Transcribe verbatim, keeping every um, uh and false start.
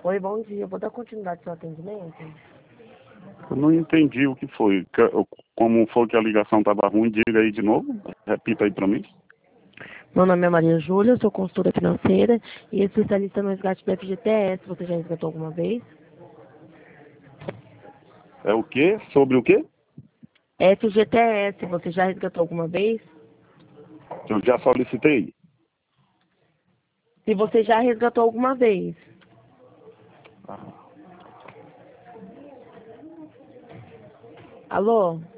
Oi, bom dia. Eu vou dar continuidade ao seu atendimento? Eu não entendi o que foi. Que- Como foi que a ligação estava ruim, diga aí de novo. Repita aí para mim. Meu nome é Maria Júlia, eu sou consultora financeira e especialista no resgate do F G T S. Você já resgatou alguma vez? É o quê? Sobre o quê? F G T S, você já resgatou alguma vez? Eu já solicitei. Se você já resgatou alguma vez. Alô?